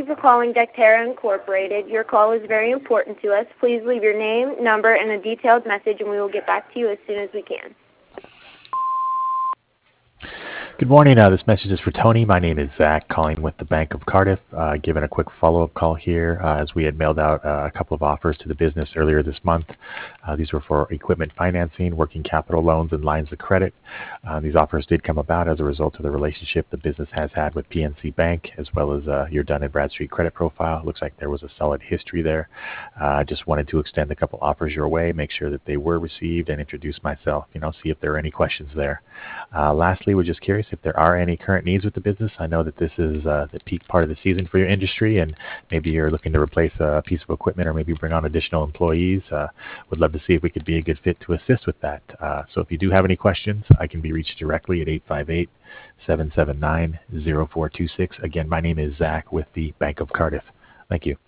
you for calling Dectera Incorporated. Your call is very important to us. Please leave your name, number, and a detailed message, and we will get back to you as soon as we can. Good morning. This message is for Tony. My name is Zach, calling with the Bank of Cardiff. Giving a quick follow-up call here as we had mailed out a couple of offers to the business earlier this month. These were for equipment financing, working capital loans, and lines of credit. These offers did come about as a result of the relationship the business has had with PNC Bank, as well as your Dun & Bradstreet credit profile. Looks like there was a solid history there. I just wanted to extend a couple offers your way, make sure that they were received, and introduce myself, see if there are any questions there. Lastly, we're just curious if there are any current needs with the business. I know that this is the peak part of the season for your industry, and maybe you're looking to replace a piece of equipment or maybe bring on additional employees. Would love to see if we could be a good fit to assist with that. So if you do have any questions, I can be reached directly at 858-779-0426. Again, my name is Zach with the Bank of Cardiff. Thank you.